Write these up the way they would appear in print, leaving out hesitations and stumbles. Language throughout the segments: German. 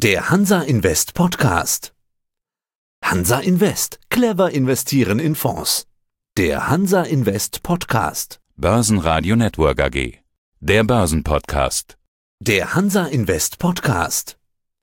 Der Hansa Invest Podcast. Hansa Invest. Clever investieren in Fonds. Der Hansa Invest Podcast. Börsenradio Network AG. Der Börsenpodcast. Der Hansa Invest Podcast.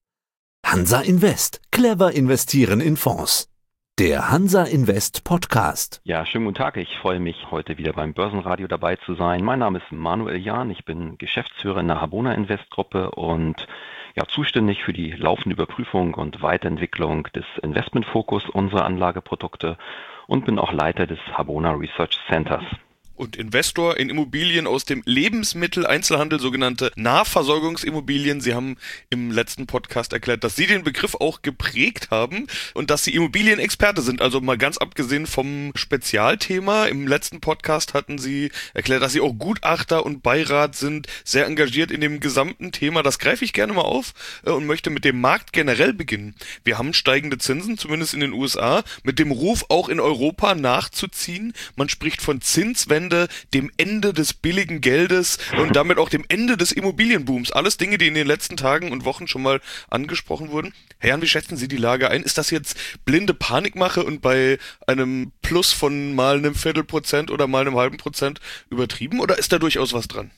Hansa Invest. Clever investieren in Fonds. Der Hansa Invest Podcast. Ja, schönen guten Tag. Ich freue mich, heute wieder beim Börsenradio dabei zu sein. Mein Name ist Manuel Jahn. Ich bin Geschäftsführer in der Habona Invest Gruppe und zuständig für die laufende Überprüfung und Weiterentwicklung des Investmentfokus unserer Anlageprodukte und bin auch Leiter des Habona Research Centers. Und Investor in Immobilien aus dem Lebensmitteleinzelhandel, sogenannte Nahversorgungsimmobilien. Sie haben im letzten Podcast erklärt, dass Sie den Begriff auch geprägt haben und dass Sie Immobilienexperte sind. Also mal ganz abgesehen vom Spezialthema. Im letzten Podcast hatten Sie erklärt, dass Sie auch Gutachter und Beirat sind, sehr engagiert in dem gesamten Thema. Das greife ich gerne mal auf und möchte mit dem Markt generell beginnen. Wir haben steigende Zinsen, zumindest in den USA, mit dem Ruf auch in Europa nachzuziehen. Man spricht von Zinswende, dem Ende des billigen Geldes und damit auch dem Ende des Immobilienbooms. Alles Dinge, die in den letzten Tagen und Wochen schon mal angesprochen wurden. Herr Jahn, wie schätzen Sie die Lage ein? Ist das jetzt blinde Panikmache und bei einem Plus von mal einem Viertelprozent oder mal einem halben Prozent übertrieben oder ist da durchaus was dran?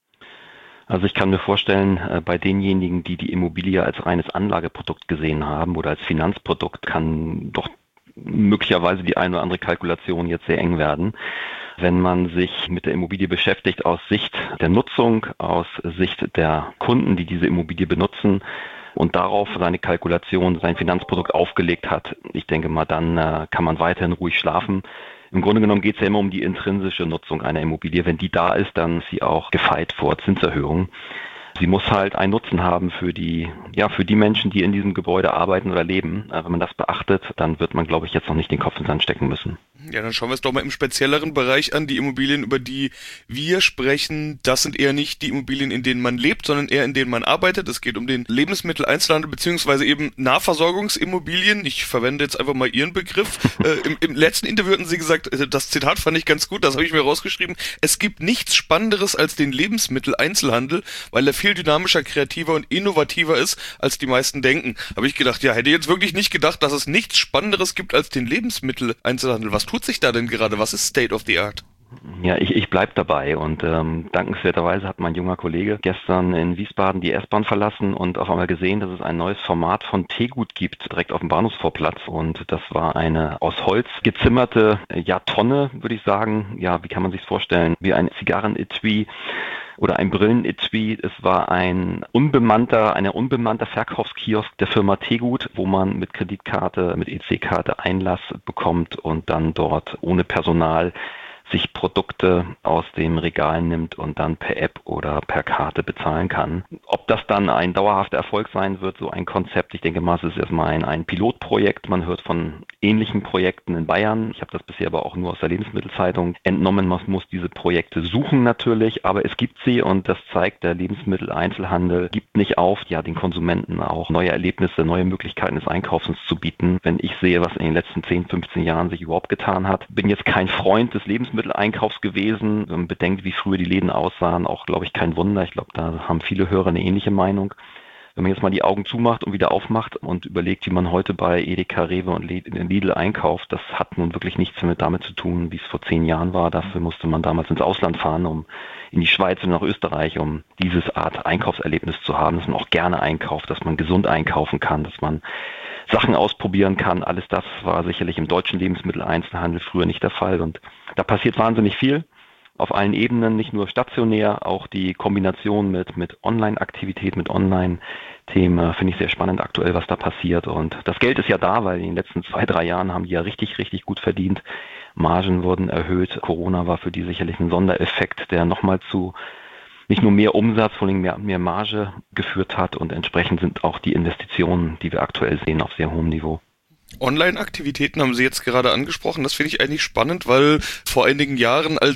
Also ich kann mir vorstellen, bei denjenigen, die die Immobilie als reines Anlageprodukt gesehen haben oder als Finanzprodukt, kann doch möglicherweise die eine oder andere Kalkulation jetzt sehr eng werden. Wenn man sich mit der Immobilie beschäftigt aus Sicht der Nutzung, aus Sicht der Kunden, die diese Immobilie benutzen und darauf seine Kalkulation, sein Finanzprodukt aufgelegt hat, ich denke mal, dann kann man weiterhin ruhig schlafen. Im Grunde genommen geht es ja immer um die intrinsische Nutzung einer Immobilie. Wenn die da ist, dann ist sie auch gefeit vor Zinserhöhungen. Sie muss halt einen Nutzen haben für die Menschen, die in diesem Gebäude arbeiten oder leben. Wenn man das beachtet, dann wird man, glaube ich, jetzt noch nicht den Kopf in den Sand stecken müssen. Ja, dann schauen wir es doch mal im spezielleren Bereich an. Die Immobilien, über die wir sprechen, das sind eher nicht die Immobilien, in denen man lebt, sondern eher in denen man arbeitet. Es geht um den Lebensmitteleinzelhandel beziehungsweise eben Nahversorgungsimmobilien. Ich verwende jetzt einfach mal Ihren Begriff. Im letzten Interview hatten Sie gesagt, das Zitat fand ich ganz gut, das habe ich mir rausgeschrieben. Es gibt nichts Spannenderes als den Lebensmitteleinzelhandel, weil er viel dynamischer, kreativer und innovativer ist, als die meisten denken. Habe ich gedacht, hätte jetzt wirklich nicht gedacht, dass es nichts Spannenderes gibt als den Lebensmitteleinzelhandel. Was tut sich da denn gerade? Was ist State of the Art? Ja, ich bleibe dabei und dankenswerterweise hat mein junger Kollege gestern in Wiesbaden die S-Bahn verlassen und auf einmal gesehen, dass es ein neues Format von Teegut gibt, direkt auf dem Bahnhofsvorplatz und das war eine aus Holz gezimmerte Tonne, würde ich sagen. Ja, wie kann man sich's vorstellen? Wie ein Zigarren-Etui oder ein Brillen-Etui. Es war ein unbemannter Verkaufskiosk der Firma Teegut, wo man mit Kreditkarte, mit EC-Karte Einlass bekommt und dann dort ohne Personal sich Produkte aus dem Regal nimmt und dann per App oder per Karte bezahlen kann. Ob das dann ein dauerhafter Erfolg sein wird, so ein Konzept, ich denke mal, es ist erstmal ein Pilotprojekt. Man hört von ähnlichen Projekten in Bayern. Ich habe das bisher aber auch nur aus der Lebensmittelzeitung entnommen. Man muss diese Projekte suchen natürlich, aber es gibt sie und das zeigt, der Lebensmitteleinzelhandel gibt nicht auf, den Konsumenten auch neue Erlebnisse, neue Möglichkeiten des Einkaufens zu bieten. Wenn ich sehe, was in den letzten 10, 15 Jahren sich überhaupt getan hat, bin jetzt kein Freund des Lebensmitteleinkaufs gewesen. Wenn man bedenkt, wie früher die Läden aussahen, auch, glaube ich, kein Wunder. Ich glaube, da haben viele Hörer eine ähnliche Meinung. Wenn man jetzt mal die Augen zumacht und wieder aufmacht und überlegt, wie man heute bei Edeka, Rewe und Lidl einkauft, das hat nun wirklich nichts mehr damit zu tun, wie es vor 10 Jahren war. Dafür musste man damals ins Ausland fahren, um in die Schweiz und nach Österreich, um dieses Art Einkaufserlebnis zu haben, dass man auch gerne einkauft, dass man gesund einkaufen kann, dass man Sachen ausprobieren kann. Alles das war sicherlich im deutschen Lebensmitteleinzelhandel früher nicht der Fall und da passiert wahnsinnig viel. Auf allen Ebenen, nicht nur stationär, auch die Kombination mit Online-Aktivität, mit Online-Themen finde ich sehr spannend aktuell, was da passiert. Und das Geld ist ja da, weil in den letzten 2-3 Jahren haben die ja richtig, richtig gut verdient. Margen wurden erhöht. Corona war für die sicherlich ein Sondereffekt, der nochmal zu nicht nur mehr Umsatz, vor allem mehr Marge geführt hat. Und entsprechend sind auch die Investitionen, die wir aktuell sehen, auf sehr hohem Niveau. Online-Aktivitäten haben Sie jetzt gerade angesprochen. Das finde ich eigentlich spannend, weil vor einigen Jahren, als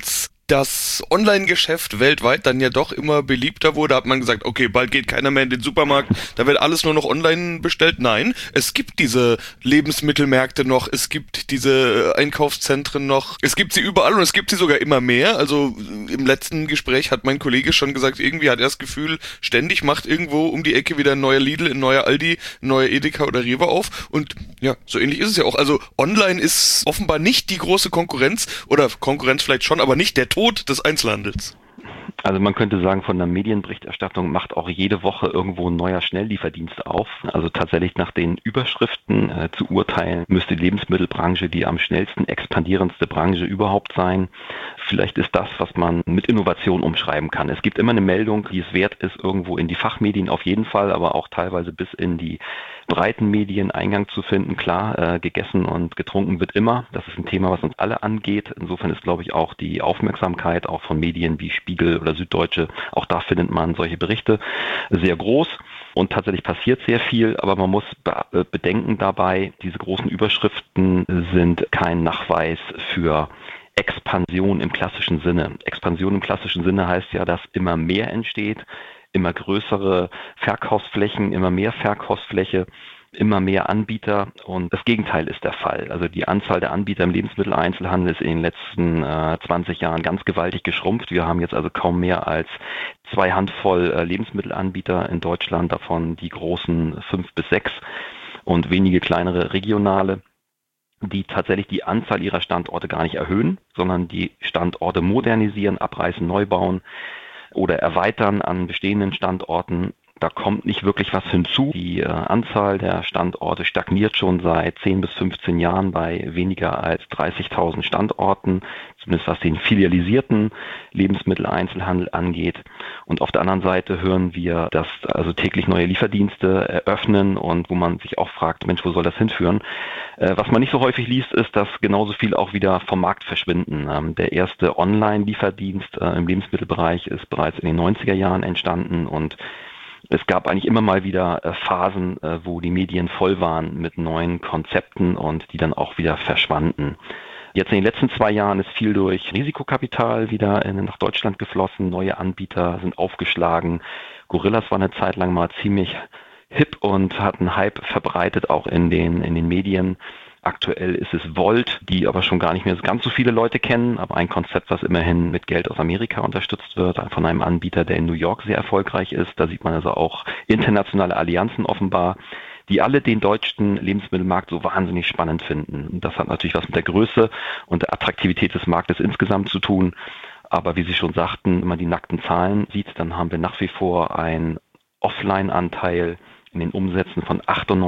das Online-Geschäft weltweit dann ja doch immer beliebter wurde, hat man gesagt, okay, bald geht keiner mehr in den Supermarkt, da wird alles nur noch online bestellt. Nein, es gibt diese Lebensmittelmärkte noch, es gibt diese Einkaufszentren noch, es gibt sie überall und es gibt sie sogar immer mehr. Also im letzten Gespräch hat mein Kollege schon gesagt, irgendwie hat er das Gefühl, ständig macht irgendwo um die Ecke wieder ein neuer Lidl, ein neuer Aldi, ein neuer Edeka oder Rewe auf. Und ja, so ähnlich ist es ja auch. Also online ist offenbar nicht die große Konkurrenz, oder Konkurrenz vielleicht schon, aber nicht der Tod des Einzelhandels. Also man könnte sagen, von der Medienberichterstattung macht auch jede Woche irgendwo ein neuer Schnelllieferdienst auf. Also tatsächlich nach den Überschriften zu urteilen, müsste die Lebensmittelbranche die am schnellsten expandierendste Branche überhaupt sein. Vielleicht ist das, was man mit Innovation umschreiben kann. Es gibt immer eine Meldung, die es wert ist, irgendwo in die Fachmedien auf jeden Fall, aber auch teilweise bis in die breiten Medien Eingang zu finden. Klar, gegessen und getrunken wird immer. Das ist ein Thema, was uns alle angeht. Insofern ist, glaube ich, auch die Aufmerksamkeit auch von Medien wie Spiegel oder Süddeutsche, auch da findet man solche Berichte, sehr groß. Und tatsächlich passiert sehr viel, aber man muss bedenken dabei, diese großen Überschriften sind kein Nachweis für Expansion im klassischen Sinne. Expansion im klassischen Sinne heißt ja, dass immer mehr entsteht, immer größere Verkaufsflächen, immer mehr Verkaufsfläche, immer mehr Anbieter und das Gegenteil ist der Fall. Also die Anzahl der Anbieter im Lebensmitteleinzelhandel ist in den letzten 20 Jahren ganz gewaltig geschrumpft. Wir haben jetzt also kaum mehr als 2 Handvoll Lebensmittelanbieter in Deutschland, davon die großen 5 bis 6 und wenige kleinere regionale, die tatsächlich die Anzahl ihrer Standorte gar nicht erhöhen, sondern die Standorte modernisieren, abreißen, neu bauen oder erweitern an bestehenden Standorten. Da kommt nicht wirklich was hinzu. Die Anzahl der Standorte stagniert schon seit 10 bis 15 Jahren bei weniger als 30.000 Standorten, zumindest was den filialisierten Lebensmitteleinzelhandel angeht. Und auf der anderen Seite hören wir, dass also täglich neue Lieferdienste eröffnen und wo man sich auch fragt, Mensch, wo soll das hinführen? Was man nicht so häufig liest, ist, dass genauso viel auch wieder vom Markt verschwinden. Der erste Online-Lieferdienst im Lebensmittelbereich ist bereits in den 90er Jahren entstanden und es gab eigentlich immer mal wieder Phasen, wo die Medien voll waren mit neuen Konzepten und die dann auch wieder verschwanden. Jetzt in den letzten 2 Jahren ist viel durch Risikokapital wieder nach Deutschland geflossen. Neue Anbieter sind aufgeschlagen. Gorillas war eine Zeit lang mal ziemlich hip und hat einen Hype verbreitet, auch in den Medien. Aktuell ist es Volt, die aber schon gar nicht mehr ganz so viele Leute kennen, aber ein Konzept, was immerhin mit Geld aus Amerika unterstützt wird, von einem Anbieter, der in New York sehr erfolgreich ist. Da sieht man also auch internationale Allianzen offenbar, die alle den deutschen Lebensmittelmarkt so wahnsinnig spannend finden. Und das hat natürlich was mit der Größe und der Attraktivität des Marktes insgesamt zu tun. Aber wie Sie schon sagten, wenn man die nackten Zahlen sieht, dann haben wir nach wie vor einen Offline-Anteil in den Umsätzen von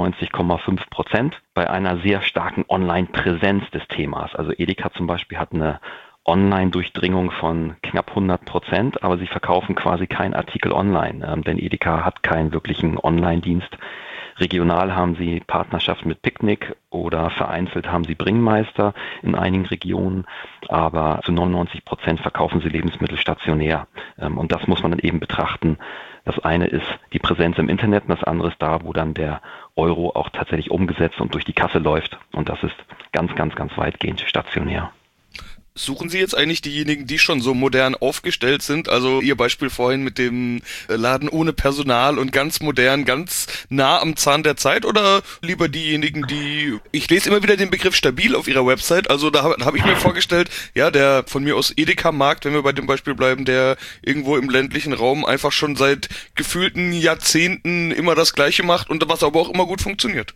98,5% bei einer sehr starken Online-Präsenz des Themas. Also Edeka zum Beispiel hat eine Online-Durchdringung von knapp 100%, aber sie verkaufen quasi keinen Artikel online, denn Edeka hat keinen wirklichen Online-Dienst. Regional haben sie Partnerschaften mit Picknick oder vereinzelt haben sie Bringmeister in einigen Regionen, aber zu 99% verkaufen sie Lebensmittel stationär. Und das muss man dann eben betrachten. Das eine ist die Präsenz im Internet und das andere ist da, wo dann der Euro auch tatsächlich umgesetzt und durch die Kasse läuft. Und das ist ganz, ganz, ganz weitgehend stationär. Suchen Sie jetzt eigentlich diejenigen, die schon so modern aufgestellt sind? Also Ihr Beispiel vorhin mit dem Laden ohne Personal und ganz modern, ganz nah am Zahn der Zeit oder lieber diejenigen, die... Ich lese immer wieder den Begriff stabil auf Ihrer Website, also da hab ich mir vorgestellt, ja, der von mir aus Edeka-Markt, wenn wir bei dem Beispiel bleiben, der irgendwo im ländlichen Raum einfach schon seit gefühlten Jahrzehnten immer das Gleiche macht und was aber auch immer gut funktioniert.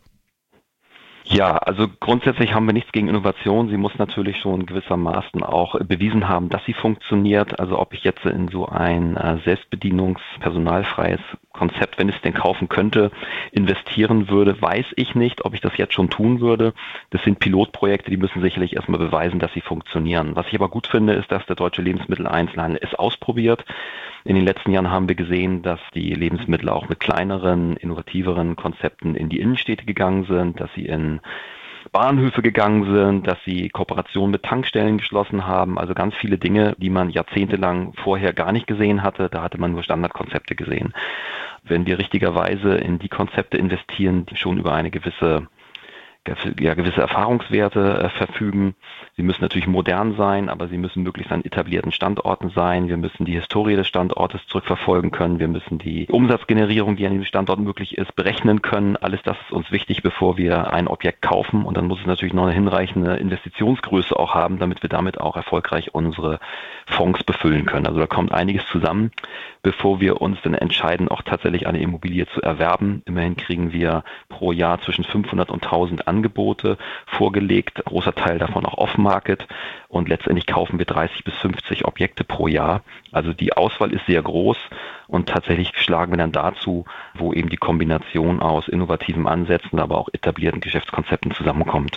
Ja, also grundsätzlich haben wir nichts gegen Innovation. Sie muss natürlich schon gewissermaßen auch bewiesen haben, dass sie funktioniert. Also ob ich jetzt in so ein selbstbedienungs-personalfreies Konzept, wenn ich es denn kaufen könnte, investieren würde, weiß ich nicht, ob ich das jetzt schon tun würde. Das sind Pilotprojekte, die müssen sicherlich erstmal beweisen, dass sie funktionieren. Was ich aber gut finde, ist, dass der deutsche Lebensmitteleinzelhandel es ausprobiert. In den letzten Jahren haben wir gesehen, dass die Lebensmittel auch mit kleineren, innovativeren Konzepten in die Innenstädte gegangen sind, dass sie in Bahnhöfe gegangen sind, dass sie Kooperationen mit Tankstellen geschlossen haben. Also ganz viele Dinge, die man jahrzehntelang vorher gar nicht gesehen hatte. Da hatte man nur Standardkonzepte gesehen. Wenn wir richtigerweise in die Konzepte investieren, die schon über eine gewisse gewisse Erfahrungswerte verfügen. Sie müssen natürlich modern sein, aber sie müssen möglichst an etablierten Standorten sein. Wir müssen die Historie des Standortes zurückverfolgen können. Wir müssen die Umsatzgenerierung, die an diesem Standort möglich ist, berechnen können. Alles das ist uns wichtig, bevor wir ein Objekt kaufen. Und dann muss es natürlich noch eine hinreichende Investitionsgröße auch haben, damit wir damit auch erfolgreich unsere Fonds befüllen können. Also da kommt einiges zusammen, bevor wir uns dann entscheiden, auch tatsächlich eine Immobilie zu erwerben. Immerhin kriegen wir pro Jahr zwischen 500 und 1000 Angebote vorgelegt, großer Teil davon auch off-market, und letztendlich kaufen wir 30 bis 50 Objekte pro Jahr. Also die Auswahl ist sehr groß und tatsächlich schlagen wir dann dazu, wo eben die Kombination aus innovativen Ansätzen, aber auch etablierten Geschäftskonzepten zusammenkommt.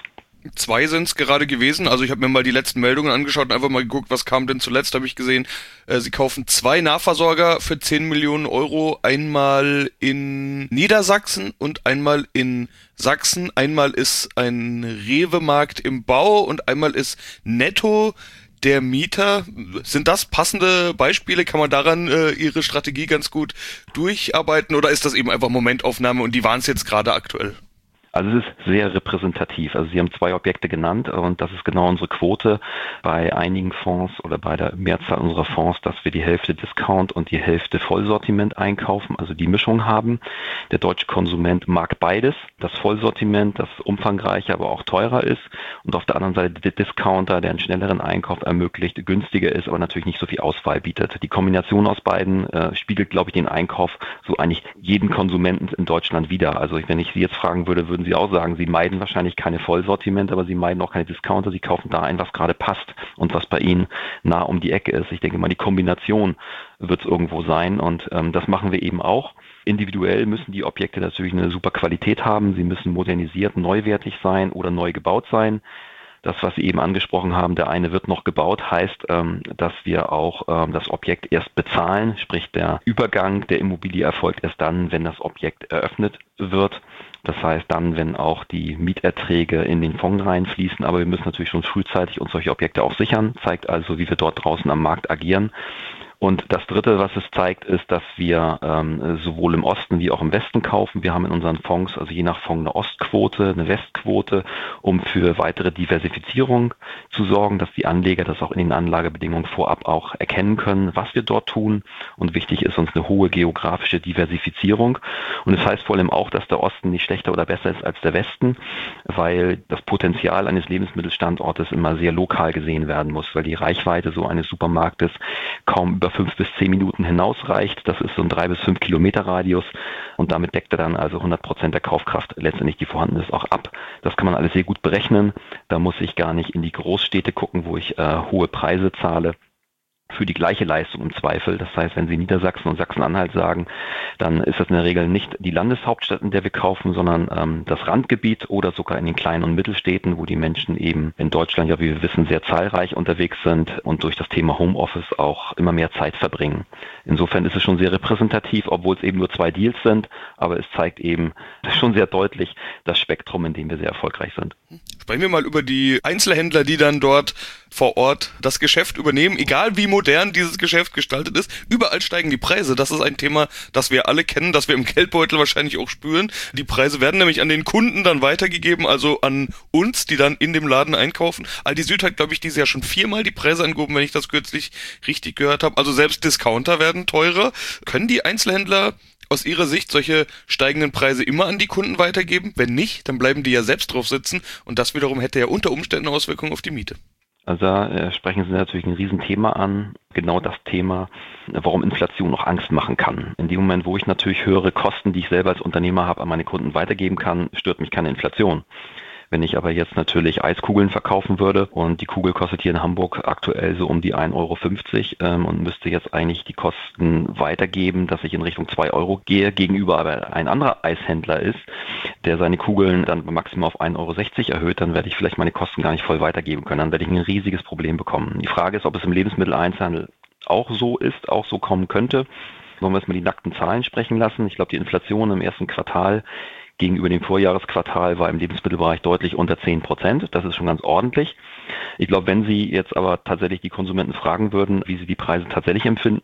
2 sind es gerade gewesen, also ich habe mir mal die letzten Meldungen angeschaut und einfach mal geguckt, was kam denn zuletzt, habe ich gesehen, sie kaufen 2 Nahversorger für 10 Millionen Euro, einmal in Niedersachsen und einmal in Sachsen, einmal ist ein Rewe-Markt im Bau und einmal ist Netto der Mieter. Sind das passende Beispiele? Kann man daran Ihre Strategie ganz gut durcharbeiten oder ist das eben einfach Momentaufnahme und die waren es jetzt gerade aktuell? Also es ist sehr repräsentativ. Also Sie haben 2 Objekte genannt und das ist genau unsere Quote bei einigen Fonds oder bei der Mehrzahl unserer Fonds, dass wir die Hälfte Discount und die Hälfte Vollsortiment einkaufen, also die Mischung haben. Der deutsche Konsument mag beides. Das Vollsortiment, das umfangreicher, aber auch teurer ist, und auf der anderen Seite der Discounter, der einen schnelleren Einkauf ermöglicht, günstiger ist, aber natürlich nicht so viel Auswahl bietet. Die Kombination aus beiden spiegelt, glaube ich, den Einkauf so eigentlich jeden Konsumenten in Deutschland wider. Also wenn ich Sie jetzt fragen würde, würden Sie auch sagen, Sie meiden wahrscheinlich keine Vollsortiment, aber Sie meiden auch keine Discounter. Sie kaufen da ein, was gerade passt und was bei Ihnen nah um die Ecke ist. Ich denke mal, die Kombination wird es irgendwo sein und das machen wir eben auch. Individuell müssen die Objekte natürlich eine super Qualität haben. Sie müssen modernisiert, neuwertig sein oder neu gebaut sein. Das, was Sie eben angesprochen haben, der eine wird noch gebaut, heißt, dass wir auch das Objekt erst bezahlen, sprich der Übergang der Immobilie erfolgt erst dann, wenn das Objekt eröffnet wird. Das heißt dann, wenn auch die Mieterträge in den Fonds reinfließen, aber wir müssen natürlich schon frühzeitig uns solche Objekte auch sichern, zeigt also, wie wir dort draußen am Markt agieren. Und das Dritte, was es zeigt, ist, dass wir sowohl im Osten wie auch im Westen kaufen. Wir haben in unseren Fonds, also je nach Fonds, eine Ostquote, eine Westquote, um für weitere Diversifizierung zu sorgen, dass die Anleger das auch in den Anlagebedingungen vorab auch erkennen können, was wir dort tun. Und wichtig ist uns eine hohe geografische Diversifizierung. Und das heißt vor allem auch, dass der Osten nicht schlechter oder besser ist als der Westen, weil das Potenzial eines Lebensmittelstandortes immer sehr lokal gesehen werden muss, weil die Reichweite so eines Supermarktes kaum über 5 bis 10 Minuten hinausreicht. Das ist so ein 3 bis 5 Kilometer Radius und damit deckt er dann also 100% der Kaufkraft letztendlich, die vorhanden ist, auch ab. Das kann man alles sehr gut berechnen. Da muss ich gar nicht in die Großstädte gucken, wo ich hohe Preise zahle für die gleiche Leistung im Zweifel. Das heißt, wenn Sie Niedersachsen und Sachsen-Anhalt sagen, dann ist das in der Regel nicht die Landeshauptstadt, in der wir kaufen, sondern das Randgebiet oder sogar in den kleinen und Mittelstädten, wo die Menschen eben in Deutschland, ja wie wir wissen, sehr zahlreich unterwegs sind und durch das Thema Homeoffice auch immer mehr Zeit verbringen. Insofern ist es schon sehr repräsentativ, obwohl es eben nur 2 Deals sind, aber es zeigt eben schon sehr deutlich das Spektrum, in dem wir sehr erfolgreich sind. Sprechen wir mal über die Einzelhändler, die dann dort vor Ort das Geschäft übernehmen, egal wie modern dieses Geschäft gestaltet ist. Überall steigen die Preise. Das ist ein Thema, das wir alle kennen, das wir im Geldbeutel wahrscheinlich auch spüren. Die Preise werden nämlich an den Kunden dann weitergegeben, also an uns, die dann in dem Laden einkaufen. Aldi Süd hat, glaube ich, dieses Jahr schon 4-mal die Preise angehoben, wenn ich das kürzlich richtig gehört habe. Also selbst Discounter werden teurer. Können die Einzelhändler aus Ihrer Sicht solche steigenden Preise immer an die Kunden weitergeben? Wenn nicht, dann bleiben die ja selbst drauf sitzen und das wiederum hätte ja unter Umständen Auswirkungen auf die Miete. Also da sprechen Sie natürlich ein Riesenthema an, genau das Thema, warum Inflation auch Angst machen kann. In dem Moment, wo ich natürlich höhere Kosten, die ich selber als Unternehmer habe, an meine Kunden weitergeben kann, stört mich keine Inflation. Wenn ich aber jetzt natürlich Eiskugeln verkaufen würde und die Kugel kostet hier in Hamburg aktuell so um die 1,50 € und müsste jetzt eigentlich die Kosten weitergeben, dass ich in Richtung 2 € gehe, gegenüber aber ein anderer Eishändler ist, der seine Kugeln dann maximal auf 1,60 € erhöht, dann werde ich vielleicht meine Kosten gar nicht voll weitergeben können. Dann werde ich ein riesiges Problem bekommen. Die Frage ist, ob es im Lebensmitteleinzelhandel auch so ist, auch so kommen könnte. Wollen wir jetzt mal die nackten Zahlen sprechen lassen? Ich glaube, die Inflation im ersten Quartal gegenüber dem Vorjahresquartal war im Lebensmittelbereich deutlich unter 10%. Das ist schon ganz ordentlich. Ich glaube, wenn Sie jetzt aber tatsächlich die Konsumenten fragen würden, wie sie die Preise tatsächlich empfinden,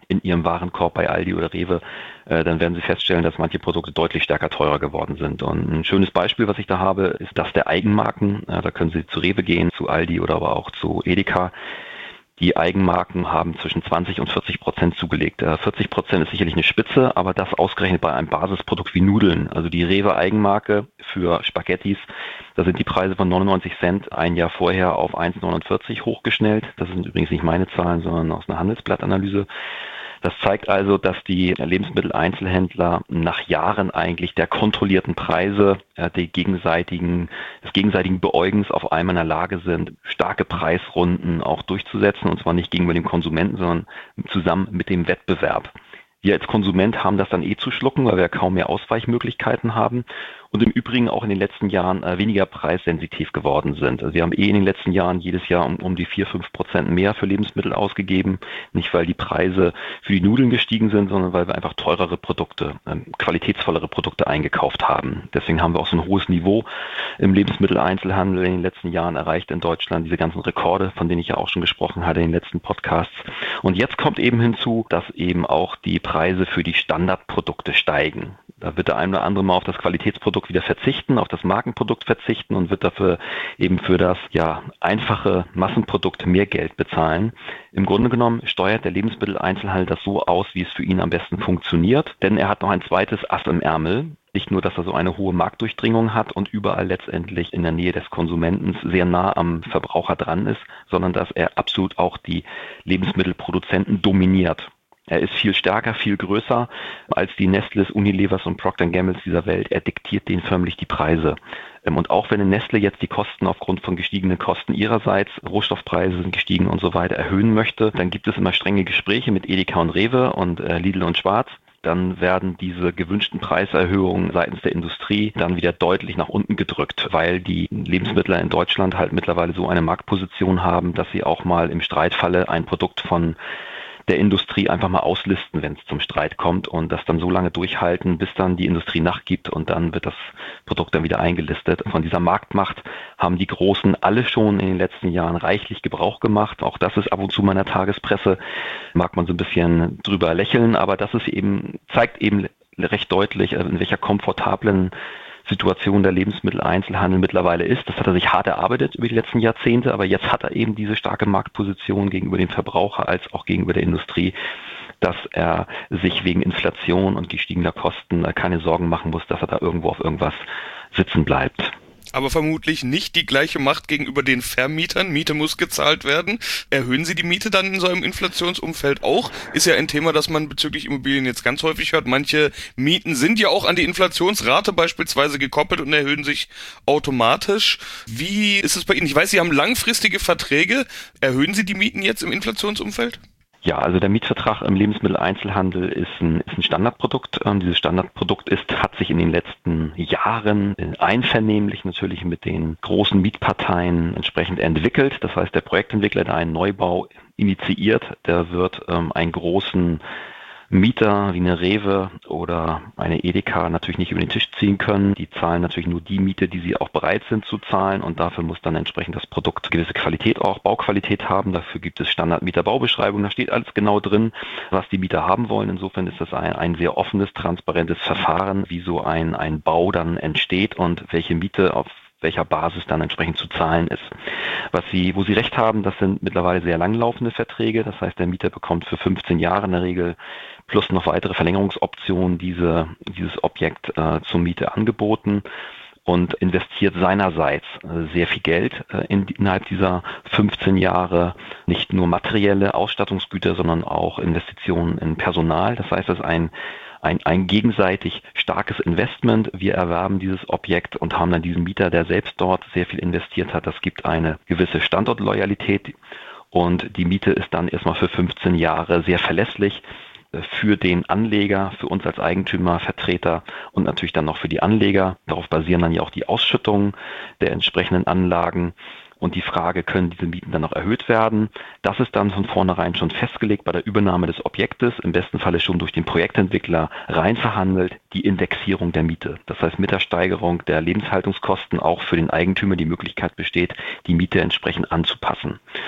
in Ihrem Warenkorb bei Aldi oder Rewe, dann werden Sie feststellen, dass manche Produkte deutlich stärker teurer geworden sind. Und ein schönes Beispiel, was ich da habe, ist das der Eigenmarken. Da können Sie zu Rewe gehen, zu Aldi oder aber auch zu Edeka. Die Eigenmarken haben zwischen 20% und 40% zugelegt. 40% ist sicherlich eine Spitze, aber das ausgerechnet bei einem Basisprodukt wie Nudeln. Also die Rewe Eigenmarke für Spaghettis, da sind die Preise von 99 Cent ein Jahr vorher auf 1,49 hochgeschnellt. Das sind übrigens nicht meine Zahlen, sondern aus einer Handelsblattanalyse. Das zeigt also, dass die Lebensmitteleinzelhändler nach Jahren eigentlich der kontrollierten Preise, des gegenseitigen Beäugens auf einmal in der Lage sind, starke Preisrunden auch durchzusetzen, und zwar nicht gegenüber dem Konsumenten, sondern zusammen mit dem Wettbewerb. Wir als Konsument haben das dann zu schlucken, weil wir kaum mehr Ausweichmöglichkeiten haben und im Übrigen auch in den letzten Jahren weniger preissensitiv geworden sind. Also wir haben in den letzten Jahren jedes Jahr um die 4-5% mehr für Lebensmittel ausgegeben. Nicht, weil die Preise für die Nudeln gestiegen sind, sondern weil wir einfach teurere Produkte, qualitätsvollere Produkte eingekauft haben. Deswegen haben wir auch so ein hohes Niveau im Lebensmitteleinzelhandel in den letzten Jahren erreicht in Deutschland. Diese ganzen Rekorde, von denen ich ja auch schon gesprochen hatte in den letzten Podcasts. Und jetzt kommt eben hinzu, dass eben auch die Preise für die Standardprodukte steigen. Da wird der ein oder andere mal auf das Qualitätsprodukt wieder verzichten, auf das Markenprodukt verzichten und wird dafür eben für das einfache Massenprodukt mehr Geld bezahlen. Im Grunde genommen steuert der Lebensmitteleinzelhandel das so aus, wie es für ihn am besten funktioniert, denn er hat noch ein zweites Ass im Ärmel. Nicht nur, dass er so eine hohe Marktdurchdringung hat und überall letztendlich in der Nähe des Konsumenten sehr nah am Verbraucher dran ist, sondern dass er absolut auch die Lebensmittelproduzenten dominiert. Er ist viel stärker, viel größer als die Nestlés, Unilevers und Procter & Gambles dieser Welt. Er diktiert denen förmlich die Preise. Und auch wenn Nestlé jetzt die Kosten aufgrund von gestiegenen Kosten ihrerseits, Rohstoffpreise sind gestiegen und so weiter, erhöhen möchte, dann gibt es immer strenge Gespräche mit Edeka und Rewe und Lidl und Schwarz. Dann werden diese gewünschten Preiserhöhungen seitens der Industrie dann wieder deutlich nach unten gedrückt, weil die Lebensmittler in Deutschland halt mittlerweile so eine Marktposition haben, dass sie auch mal im Streitfalle ein Produkt von der Industrie einfach mal auslisten, wenn es zum Streit kommt, und das dann so lange durchhalten, bis dann die Industrie nachgibt und dann wird das Produkt dann wieder eingelistet. Von dieser Marktmacht haben die Großen alle schon in den letzten Jahren reichlich Gebrauch gemacht. Auch das ist ab und zu mal in der Tagespresse, mag man so ein bisschen drüber lächeln, aber das ist eben, zeigt eben recht deutlich, in welcher komfortablen Situation der Lebensmitteleinzelhandel mittlerweile ist. Das hat er sich hart erarbeitet über die letzten Jahrzehnte, aber jetzt hat er eben diese starke Marktposition gegenüber dem Verbraucher als auch gegenüber der Industrie, dass er sich wegen Inflation und gestiegener Kosten keine Sorgen machen muss, dass er da irgendwo auf irgendwas sitzen bleibt. Aber vermutlich nicht die gleiche Macht gegenüber den Vermietern. Miete muss gezahlt werden. Erhöhen Sie die Miete dann in so einem Inflationsumfeld auch? Ist ja ein Thema, das man bezüglich Immobilien jetzt ganz häufig hört. Manche Mieten sind ja auch an die Inflationsrate beispielsweise gekoppelt und erhöhen sich automatisch. Wie ist es bei Ihnen? Ich weiß, Sie haben langfristige Verträge. Erhöhen Sie die Mieten jetzt im Inflationsumfeld? Ja, also der Mietvertrag im Lebensmitteleinzelhandel ist ein Standardprodukt. Dieses Standardprodukt hat sich in den letzten Jahren einvernehmlich natürlich mit den großen Mietparteien entsprechend entwickelt. Das heißt, der Projektentwickler, der einen Neubau initiiert, der wird einen großen Mieter wie eine Rewe oder eine Edeka natürlich nicht über den Tisch ziehen können. Die zahlen natürlich nur die Miete, die sie auch bereit sind zu zahlen, und dafür muss dann entsprechend das Produkt gewisse Qualität, auch Bauqualität haben. Dafür gibt es Standard-Mieterbaubeschreibungen, da steht alles genau drin, was die Mieter haben wollen. Insofern ist das ein sehr offenes, transparentes Verfahren, wie so ein Bau dann entsteht und welche Miete auf welcher Basis dann entsprechend zu zahlen ist. Wo Sie recht haben, das sind mittlerweile sehr langlaufende Verträge. Das heißt, der Mieter bekommt für 15 Jahre in der Regel plus noch weitere Verlängerungsoptionen dieses Objekt zur Miete angeboten und investiert seinerseits sehr viel Geld innerhalb dieser 15 Jahre, nicht nur materielle Ausstattungsgüter, sondern auch Investitionen in Personal. Das heißt, das ist ein gegenseitig starkes Investment. Wir erwerben dieses Objekt und haben dann diesen Mieter, der selbst dort sehr viel investiert hat. Das gibt eine gewisse Standortloyalität und die Miete ist dann erstmal für 15 Jahre sehr verlässlich für den Anleger, für uns als Eigentümer, Vertreter und natürlich dann noch für die Anleger. Darauf basieren dann ja auch die Ausschüttungen der entsprechenden Anlagen. Und die Frage, können diese Mieten dann noch erhöht werden? Das ist dann von vornherein schon festgelegt bei der Übernahme des Objektes, im besten Falle schon durch den Projektentwickler rein verhandelt, die Indexierung der Miete. Das heißt, mit der Steigerung der Lebenshaltungskosten auch für den Eigentümer die Möglichkeit besteht, die Miete entsprechend anzupassen.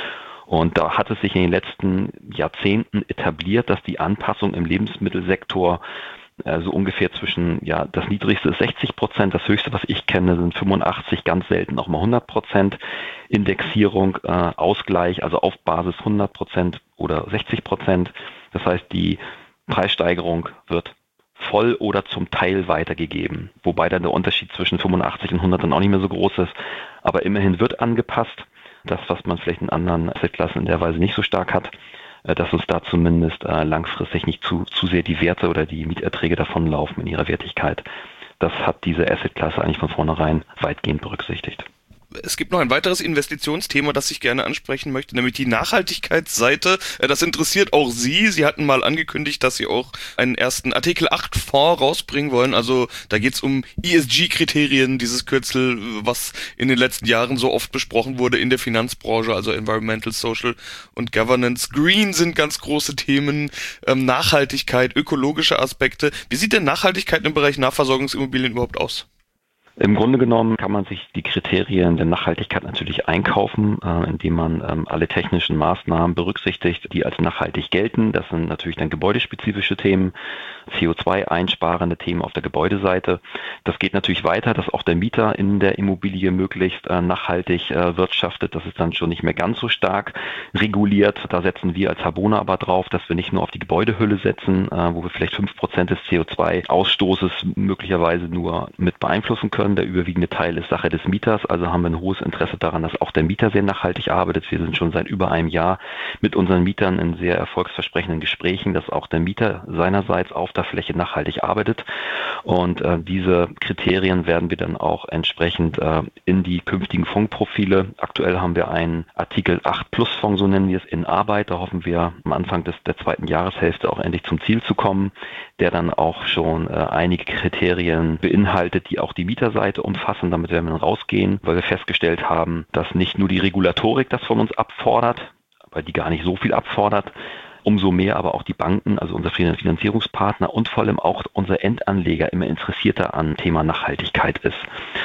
Und da hat es sich in den letzten Jahrzehnten etabliert, dass die Anpassung im Lebensmittelsektor so ungefähr zwischen, das niedrigste ist 60%, das höchste, was ich kenne, sind 85%, ganz selten auch mal 100%. Indexierung, Ausgleich, also auf Basis 100% oder 60%. Das heißt, die Preissteigerung wird voll oder zum Teil weitergegeben, wobei dann der Unterschied zwischen 85 und 100 dann auch nicht mehr so groß ist, aber immerhin wird angepasst. Das, was man vielleicht in anderen Assetklassen in der Weise nicht so stark hat, dass uns da zumindest langfristig nicht zu sehr die Werte oder die Mieterträge davonlaufen in ihrer Wertigkeit. Das hat diese Assetklasse eigentlich von vornherein weitgehend berücksichtigt. Es gibt noch ein weiteres Investitionsthema, das ich gerne ansprechen möchte, nämlich die Nachhaltigkeitsseite. Das interessiert auch Sie. Sie hatten mal angekündigt, dass Sie auch einen ersten Artikel 8 Fonds rausbringen wollen. Also da geht es um ESG-Kriterien, dieses Kürzel, was in den letzten Jahren so oft besprochen wurde in der Finanzbranche, also Environmental, Social und Governance. Green sind ganz große Themen, Nachhaltigkeit, ökologische Aspekte. Wie sieht denn Nachhaltigkeit im Bereich Nahversorgungsimmobilien überhaupt aus? Im Grunde genommen kann man sich die Kriterien der Nachhaltigkeit natürlich einkaufen, indem man alle technischen Maßnahmen berücksichtigt, die als nachhaltig gelten. Das sind natürlich dann gebäudespezifische Themen, CO2-einsparende Themen auf der Gebäudeseite. Das geht natürlich weiter, dass auch der Mieter in der Immobilie möglichst nachhaltig wirtschaftet. Das ist dann schon nicht mehr ganz so stark reguliert. Da setzen wir als Habona aber drauf, dass wir nicht nur auf die Gebäudehülle setzen, wo wir vielleicht 5% des CO2-Ausstoßes möglicherweise nur mit beeinflussen können. Der überwiegende Teil ist Sache des Mieters, also haben wir ein hohes Interesse daran, dass auch der Mieter sehr nachhaltig arbeitet. Wir sind schon seit über einem Jahr mit unseren Mietern in sehr erfolgsversprechenden Gesprächen, dass auch der Mieter seinerseits auf der Fläche nachhaltig arbeitet. Und diese Kriterien werden wir dann auch entsprechend in die künftigen Fondsprofile. Aktuell haben wir einen Artikel 8 Plus Fonds, so nennen wir es, in Arbeit. Da hoffen wir am Anfang der zweiten Jahreshälfte auch endlich zum Ziel zu kommen, der dann auch schon einige Kriterien beinhaltet, die auch die Mieterseite umfassen. Damit werden wir dann rausgehen, weil wir festgestellt haben, dass nicht nur die Regulatorik das von uns abfordert, weil die gar nicht so viel abfordert, umso mehr aber auch die Banken, also unser Finanzierungspartner und vor allem auch unser Endanleger immer interessierter an Thema Nachhaltigkeit ist.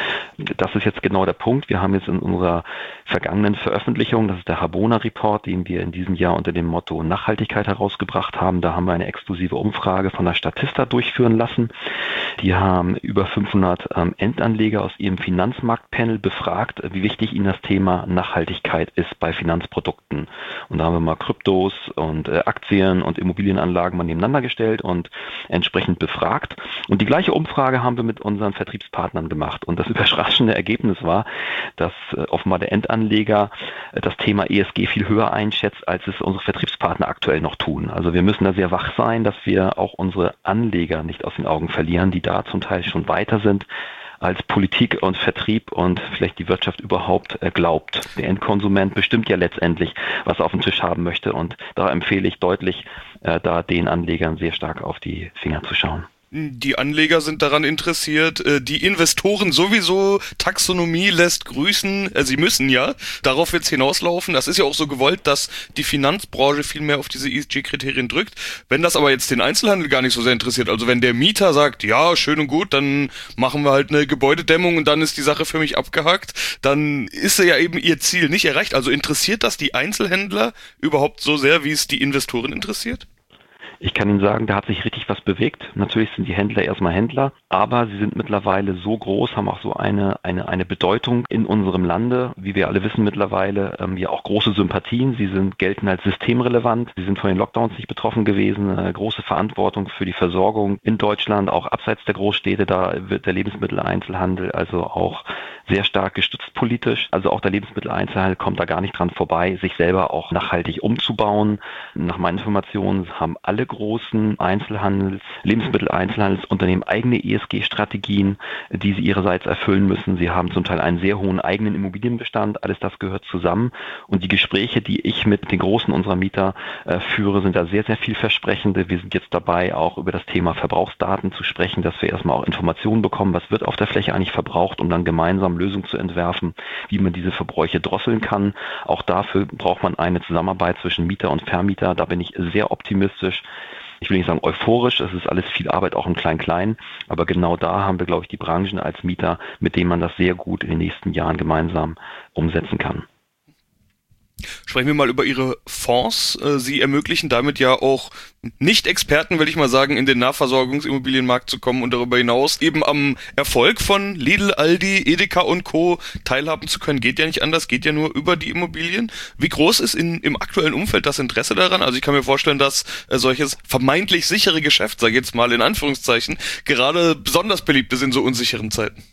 Das ist jetzt genau der Punkt. Wir haben jetzt in unserer vergangenen Veröffentlichung, das ist der Habona Report, den wir in diesem Jahr unter dem Motto Nachhaltigkeit herausgebracht haben. Da haben wir eine exklusive Umfrage von der Statista durchführen lassen. Die haben über 500 Endanleger aus ihrem Finanzmarktpanel befragt, wie wichtig ihnen das Thema Nachhaltigkeit ist bei Finanzprodukten. Und da haben wir mal Kryptos und Aktien und Immobilienanlagen mal nebeneinander gestellt und entsprechend befragt. Und die gleiche Umfrage haben wir mit unseren Vertriebspartnern gemacht. Und das überraschende Ergebnis war, dass offenbar der Endanleger das Thema ESG viel höher einschätzt, als es unsere Vertriebspartner aktuell noch tun. Also wir müssen da sehr wach sein, dass wir auch unsere Anleger nicht aus den Augen verlieren, die da zum Teil schon weiter sind, als Politik und Vertrieb und vielleicht die Wirtschaft überhaupt glaubt. Der Endkonsument bestimmt ja letztendlich, was er auf dem Tisch haben möchte, und da empfehle ich deutlich, da den Anlegern sehr stark auf die Finger zu schauen. Die Anleger sind daran interessiert, die Investoren sowieso, Taxonomie lässt grüßen, sie müssen ja, darauf wird's hinauslaufen. Das ist ja auch so gewollt, dass die Finanzbranche viel mehr auf diese ESG-Kriterien drückt. Wenn das aber jetzt den Einzelhandel gar nicht so sehr interessiert, also wenn der Mieter sagt, ja, schön und gut, dann machen wir halt eine Gebäudedämmung und dann ist die Sache für mich abgehakt, dann ist ja eben ihr Ziel nicht erreicht. Also interessiert das die Einzelhändler überhaupt so sehr, wie es die Investoren interessiert? Ich kann Ihnen sagen, da hat sich richtig was bewegt. Natürlich sind die Händler erstmal Händler, aber sie sind mittlerweile so groß, haben auch so eine Bedeutung in unserem Lande, wie wir alle wissen mittlerweile, ja auch große Sympathien. Sie gelten als systemrelevant. Sie sind von den Lockdowns nicht betroffen gewesen. Große Verantwortung für die Versorgung in Deutschland, auch abseits der Großstädte. Da wird der Lebensmitteleinzelhandel also auch sehr stark gestützt politisch. Also auch der Lebensmitteleinzelhandel kommt da gar nicht dran vorbei, sich selber auch nachhaltig umzubauen. Nach meinen Informationen haben alle großen Lebensmitteleinzelhandelsunternehmen eigene ESG-Strategien, die sie ihrerseits erfüllen müssen. Sie haben zum Teil einen sehr hohen eigenen Immobilienbestand. Alles das gehört zusammen. Und die Gespräche, die ich mit den Großen unserer Mieter führe, sind da sehr, sehr vielversprechende. Wir sind jetzt dabei, auch über das Thema Verbrauchsdaten zu sprechen, dass wir erstmal auch Informationen bekommen, was wird auf der Fläche eigentlich verbraucht, um dann gemeinsam Lösungen zu entwerfen, wie man diese Verbräuche drosseln kann. Auch dafür braucht man eine Zusammenarbeit zwischen Mieter und Vermieter. Da bin ich sehr optimistisch. Ich will nicht sagen euphorisch, es ist alles viel Arbeit, auch im Klein-Klein, aber genau da haben wir, glaube ich, die Branchen als Mieter, mit denen man das sehr gut in den nächsten Jahren gemeinsam umsetzen kann. Sprechen wir mal über Ihre Fonds. Sie ermöglichen damit ja auch Nicht-Experten, will ich mal sagen, in den Nahversorgungsimmobilienmarkt zu kommen und darüber hinaus eben am Erfolg von Lidl, Aldi, Edeka und Co. teilhaben zu können. Geht ja nicht anders, geht ja nur über die Immobilien. Wie groß ist im aktuellen Umfeld das Interesse daran? Also ich kann mir vorstellen, dass solches vermeintlich sichere Geschäft, sage ich jetzt mal in Anführungszeichen, gerade besonders beliebt ist in so unsicheren Zeiten.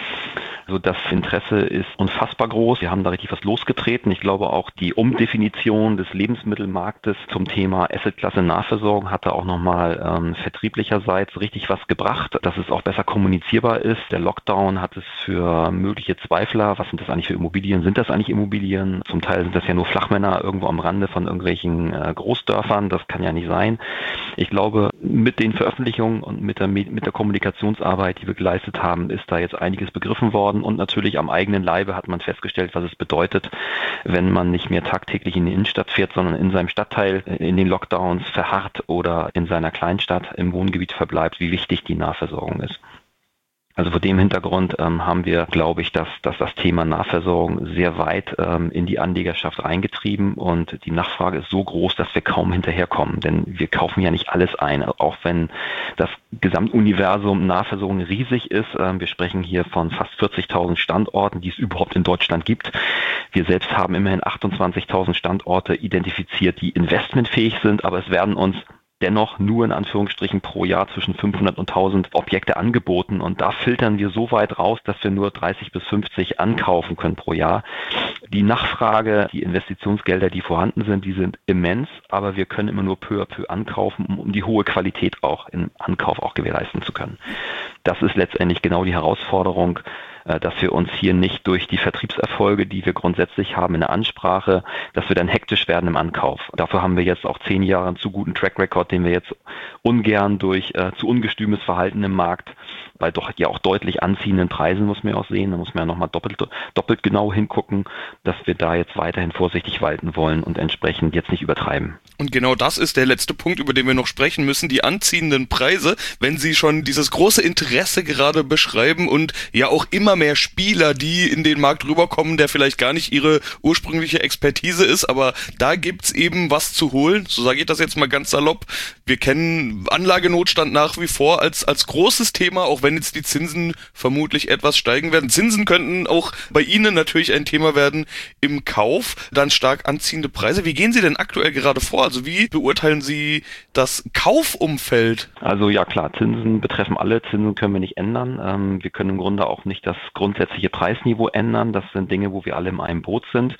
Also das Interesse ist unfassbar groß. Wir haben da richtig was losgetreten. Ich glaube auch die Umdefinition des Lebensmittelmarktes zum Thema Assetklasse Nahversorgung hat da auch nochmal vertrieblicherseits richtig was gebracht, dass es auch besser kommunizierbar ist. Der Lockdown hat es für mögliche Zweifler, was sind das eigentlich für Immobilien? Sind das eigentlich Immobilien? Zum Teil sind das ja nur Flachmänner irgendwo am Rande von irgendwelchen Großdörfern. Das kann ja nicht sein. Ich glaube, mit den Veröffentlichungen und mit der Kommunikationsarbeit, die wir geleistet haben, ist da jetzt einiges begriffen worden. Und natürlich am eigenen Leibe hat man festgestellt, was es bedeutet, wenn man nicht mehr tagtäglich in die Innenstadt fährt, sondern in seinem Stadtteil in den Lockdowns verharrt oder in seiner Kleinstadt im Wohngebiet verbleibt, wie wichtig die Nahversorgung ist. Also vor dem Hintergrund haben wir, glaube ich, dass das Thema Nahversorgung sehr weit in die Anlegerschaft eingetrieben und die Nachfrage ist so groß, dass wir kaum hinterherkommen, denn wir kaufen ja nicht alles ein, auch wenn das Gesamtuniversum Nahversorgung riesig ist. Wir sprechen hier von fast 40.000 Standorten, die es überhaupt in Deutschland gibt. Wir selbst haben immerhin 28.000 Standorte identifiziert, die investmentfähig sind, aber es werden uns dennoch nur in Anführungsstrichen pro Jahr zwischen 500 und 1000 Objekte angeboten und da filtern wir so weit raus, dass wir nur 30 bis 50 ankaufen können pro Jahr. Die Nachfrage, die Investitionsgelder, die vorhanden sind, die sind immens, aber wir können immer nur peu à peu ankaufen, um die hohe Qualität auch im Ankauf auch gewährleisten zu können. Das ist letztendlich genau die Herausforderung, dass wir uns hier nicht durch die Vertriebserfolge, die wir grundsätzlich haben in der Ansprache, dass wir dann hektisch werden im Ankauf. Dafür haben wir jetzt auch 10 Jahre einen zu guten Track Record, den wir jetzt ungern durch zu ungestümes Verhalten im Markt, bei doch ja auch deutlich anziehenden Preisen muss man ja auch sehen, da muss man ja nochmal doppelt genau hingucken, dass wir da jetzt weiterhin vorsichtig walten wollen und entsprechend jetzt nicht übertreiben. Und genau das ist der letzte Punkt, über den wir noch sprechen müssen, die anziehenden Preise, wenn Sie schon dieses große Interesse gerade beschreiben und ja auch immer mehr Spieler, die in den Markt rüberkommen, der vielleicht gar nicht ihre ursprüngliche Expertise ist, aber da gibt's eben was zu holen, so sage ich das jetzt mal ganz salopp. Wir kennen Anlagenotstand nach wie vor als großes Thema, auch wenn jetzt die Zinsen vermutlich etwas steigen werden. Zinsen könnten auch bei Ihnen natürlich ein Thema werden im Kauf, dann stark anziehende Preise. Wie gehen Sie denn aktuell gerade vor? Also wie beurteilen Sie das Kaufumfeld? Also ja klar, Zinsen betreffen alle, Zinsen können wir nicht ändern. Wir können im Grunde auch nicht das grundsätzliche Preisniveau ändern. Das sind Dinge, wo wir alle in einem Boot sind.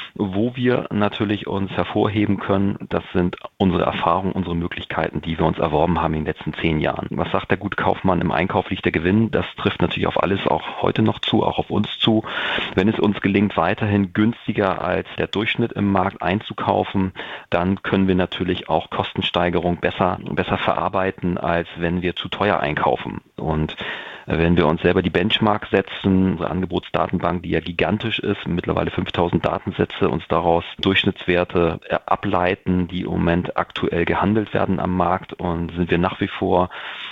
Wo wir natürlich uns hervorheben können, das sind unsere Erfahrungen, unsere Möglichkeiten, die wir uns erworben haben in den letzten 10 Jahren. Was sagt der gute Kaufmann? Im Einkauf liegt der Gewinn. Das trifft natürlich auf alles auch heute noch zu, auch auf uns zu. Wenn es uns gelingt, weiterhin günstiger als der Durchschnitt im Markt einzukaufen, dann können wir natürlich auch Kostensteigerung besser verarbeiten, als wenn wir zu teuer einkaufen. Und wenn wir uns selber die Benchmark setzen, unsere Angebotsdatenbank, die ja gigantisch ist, mittlerweile 5000 Datensätze, uns daraus Durchschnittswerte ableiten, die im Moment aktuell gehandelt werden am Markt, und sind wir nach wie vor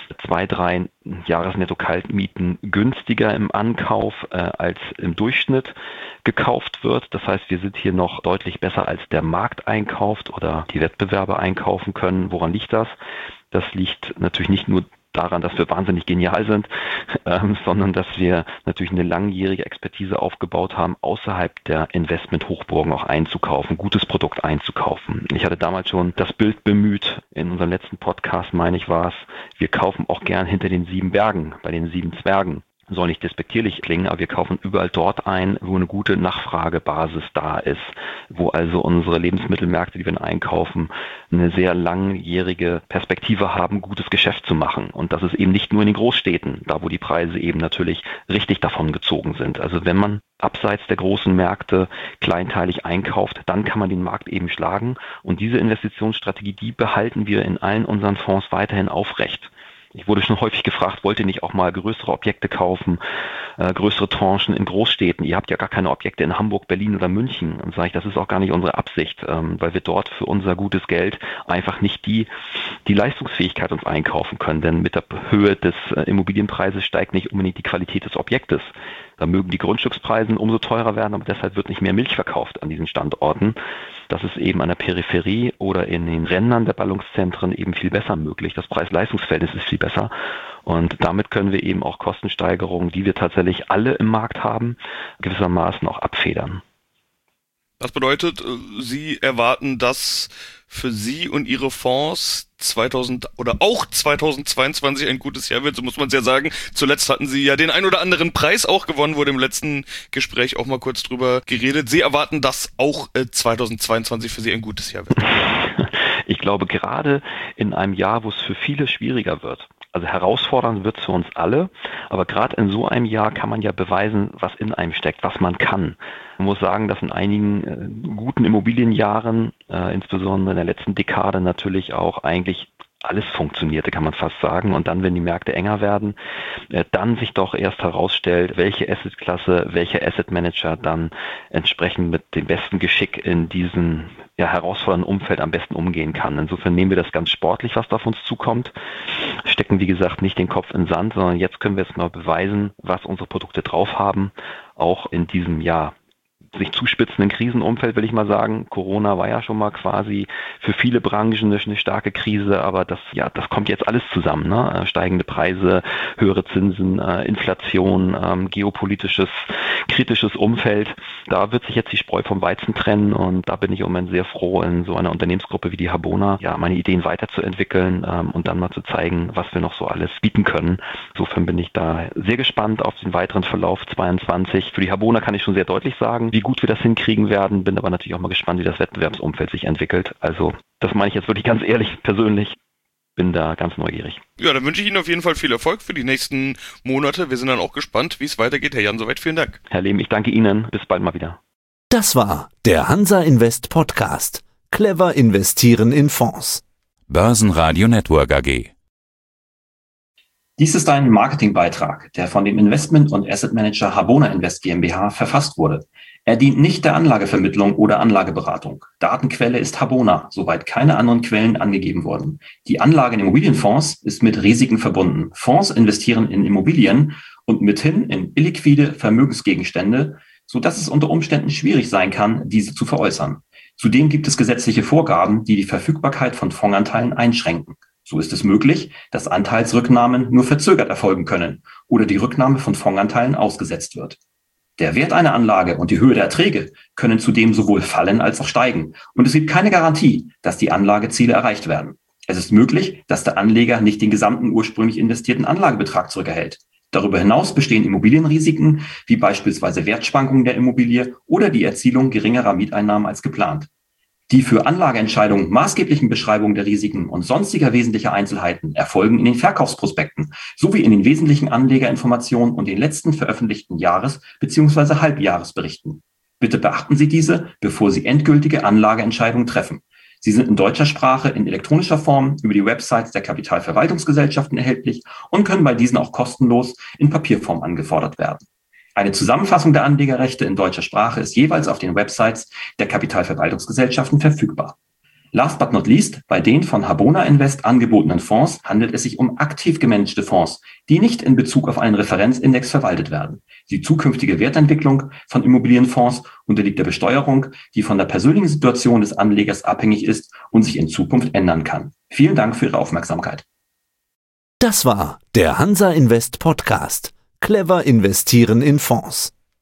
2-3 Jahresnetto-Kaltmieten günstiger im Ankauf als im Durchschnitt gekauft wird. Das heißt, wir sind hier noch deutlich besser, als der Markt einkauft oder die Wettbewerber einkaufen können. Woran liegt das? Das liegt natürlich nicht nur daran, dass wir wahnsinnig genial sind, sondern dass wir natürlich eine langjährige Expertise aufgebaut haben, außerhalb der Investment-Hochburgen auch einzukaufen, gutes Produkt einzukaufen. Ich hatte damals schon das Bild bemüht, in unserem letzten Podcast, meine ich, war es, wir kaufen auch gern hinter den 7 Bergen, bei den 7 Zwergen. Soll nicht despektierlich klingen, aber wir kaufen überall dort ein, wo eine gute Nachfragebasis da ist, wo also unsere Lebensmittelmärkte, die wir einkaufen, eine sehr langjährige Perspektive haben, gutes Geschäft zu machen. Und das ist eben nicht nur in den Großstädten, da wo die Preise eben natürlich richtig davon gezogen sind. Also wenn man abseits der großen Märkte kleinteilig einkauft, dann kann man den Markt eben schlagen. Und diese Investitionsstrategie, die behalten wir in allen unseren Fonds weiterhin aufrecht. Ich wurde schon häufig gefragt, wollt ihr nicht auch mal größere Objekte kaufen, größere Tranchen in Großstädten? Ihr habt ja gar keine Objekte in Hamburg, Berlin oder München. Und sage ich, das ist auch gar nicht unsere Absicht, weil wir dort für unser gutes Geld einfach nicht die Leistungsfähigkeit uns einkaufen können. Denn mit der Höhe des Immobilienpreises steigt nicht unbedingt die Qualität des Objektes. Da mögen die Grundstückspreise umso teurer werden, aber deshalb wird nicht mehr Milch verkauft an diesen Standorten. Das ist eben an der Peripherie oder in den Rändern der Ballungszentren eben viel besser möglich. Das Preis-Leistungs-Verhältnis ist viel besser und damit können wir eben auch Kostensteigerungen, die wir tatsächlich alle im Markt haben, gewissermaßen auch abfedern. Das bedeutet, Sie erwarten, dass für Sie und Ihre Fonds 2022 ein gutes Jahr wird, so muss man es ja sagen. Zuletzt hatten Sie ja den ein oder anderen Preis auch gewonnen, wurde im letzten Gespräch auch mal kurz drüber geredet. Sie erwarten, dass auch 2022 für Sie ein gutes Jahr wird. Ich glaube, gerade in einem Jahr, wo es für viele schwieriger wird, also herausfordernd wird es für uns alle, aber gerade in so einem Jahr kann man ja beweisen, was in einem steckt, was man kann. Man muss sagen, dass in einigen guten Immobilienjahren, insbesondere in der letzten Dekade natürlich auch eigentlich alles funktionierte, kann man fast sagen. Und dann, wenn die Märkte enger werden, dann sich doch erst herausstellt, welche Assetklasse, welcher Assetmanager dann entsprechend mit dem besten Geschick in diesem herausfordernden Umfeld am besten umgehen kann. Insofern nehmen wir das ganz sportlich, was da auf uns zukommt, stecken, wie gesagt, nicht den Kopf in den Sand, sondern jetzt können wir jetzt mal beweisen, was unsere Produkte drauf haben, auch in diesem Jahr. Sich zuspitzenden Krisenumfeld, will ich mal sagen. Corona war ja schon mal quasi für viele Branchen eine starke Krise, aber das kommt jetzt alles zusammen, ne? Steigende Preise, höhere Zinsen, Inflation, geopolitisches, kritisches Umfeld. Da wird sich jetzt die Spreu vom Weizen trennen und da bin ich im Moment sehr froh, in so einer Unternehmensgruppe wie die Habona, meine Ideen weiterzuentwickeln und dann mal zu zeigen, was wir noch so alles bieten können. Insofern bin ich da sehr gespannt auf den weiteren Verlauf 2022. Für die Habona kann ich schon sehr deutlich sagen, wie gut wir das hinkriegen werden, bin aber natürlich auch mal gespannt, wie das Wettbewerbsumfeld sich entwickelt. Also das meine ich jetzt wirklich ganz ehrlich, persönlich, bin da ganz neugierig. Ja, dann wünsche ich Ihnen auf jeden Fall viel Erfolg für die nächsten Monate. Wir sind dann auch gespannt, wie es weitergeht. Herr Jan, soweit vielen Dank. Herr Lehm, ich danke Ihnen. Bis bald mal wieder. Das war der Hansa Invest Podcast. Clever investieren in Fonds. Börsenradio Network AG. Dies ist ein Marketingbeitrag, der von dem Investment- und Assetmanager Habona Invest GmbH verfasst wurde. Er dient nicht der Anlagevermittlung oder Anlageberatung. Datenquelle ist Habona, soweit keine anderen Quellen angegeben wurden. Die Anlage in Immobilienfonds ist mit Risiken verbunden. Fonds investieren in Immobilien und mithin in illiquide Vermögensgegenstände, sodass es unter Umständen schwierig sein kann, diese zu veräußern. Zudem gibt es gesetzliche Vorgaben, die die Verfügbarkeit von Fondsanteilen einschränken. So ist es möglich, dass Anteilsrücknahmen nur verzögert erfolgen können oder die Rücknahme von Fondsanteilen ausgesetzt wird. Der Wert einer Anlage und die Höhe der Erträge können zudem sowohl fallen als auch steigen und es gibt keine Garantie, dass die Anlageziele erreicht werden. Es ist möglich, dass der Anleger nicht den gesamten ursprünglich investierten Anlagebetrag zurückerhält. Darüber hinaus bestehen Immobilienrisiken, wie beispielsweise Wertschwankungen der Immobilie oder die Erzielung geringerer Mieteinnahmen als geplant. Die für Anlageentscheidungen maßgeblichen Beschreibungen der Risiken und sonstiger wesentlicher Einzelheiten erfolgen in den Verkaufsprospekten sowie in den wesentlichen Anlegerinformationen und den letzten veröffentlichten Jahres- bzw. Halbjahresberichten. Bitte beachten Sie diese, bevor Sie endgültige Anlageentscheidungen treffen. Sie sind in deutscher Sprache in elektronischer Form über die Websites der Kapitalverwaltungsgesellschaften erhältlich und können bei diesen auch kostenlos in Papierform angefordert werden. Eine Zusammenfassung der Anlegerrechte in deutscher Sprache ist jeweils auf den Websites der Kapitalverwaltungsgesellschaften verfügbar. Last but not least, bei den von Habona Invest angebotenen Fonds handelt es sich um aktiv gemanagte Fonds, die nicht in Bezug auf einen Referenzindex verwaltet werden. Die zukünftige Wertentwicklung von Immobilienfonds unterliegt der Besteuerung, die von der persönlichen Situation des Anlegers abhängig ist und sich in Zukunft ändern kann. Vielen Dank für Ihre Aufmerksamkeit. Das war der Hansa Invest Podcast. Clever investieren in Fonds.